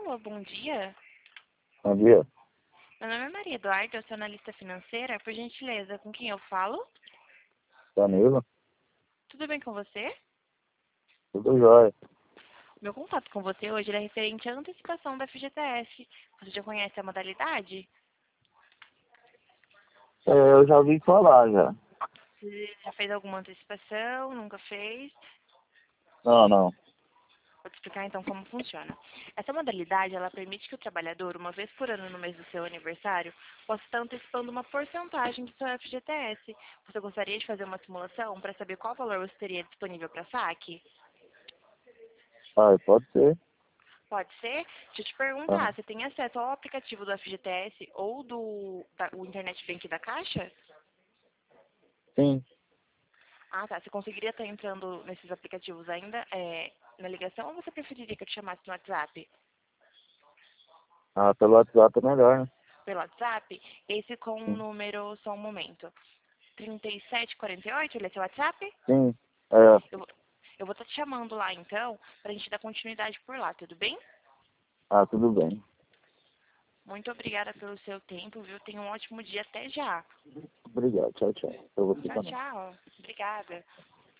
Alô, bom dia. Bom dia, Meu nome é Maria Eduarda, eu sou analista financeira. Por gentileza, com quem eu falo? Danilo, Tudo bem com você? tudo jóia. Meu contato com você hoje é referente à antecipação da FGTS. Você já conhece a modalidade? Eu já ouvi falar já. Você já fez alguma antecipação? Nunca fez? Não. Vou te explicar então como funciona. Essa modalidade, ela permite que o trabalhador, uma vez por ano no mês do seu aniversário, possa estar antecipando uma porcentagem do seu FGTS. Você gostaria de fazer uma simulação para saber qual valor você teria disponível para saque? Ah, pode ser. Pode ser? Deixa eu te Ah, perguntar, você tem acesso ao aplicativo do FGTS ou o Internet Bank da Caixa? sim. Ah, tá. Você conseguiria estar entrando nesses aplicativos ainda na ligação ou você preferiria que eu te chamasse no WhatsApp? Ah, pelo WhatsApp é melhor, né? Pelo WhatsApp? Esse com o Sim. número, só um momento. 3748, ele é seu WhatsApp? Sim. É. Eu, vou- eu vou estar te chamando lá então, pra gente dar continuidade por lá, tudo bem? Ah, tudo bem. Muito obrigada pelo seu tempo, viu? Tenha um ótimo dia, até já. Obrigado. Tchau, tchau. Pra você Tchau, também. tchau. Obrigada.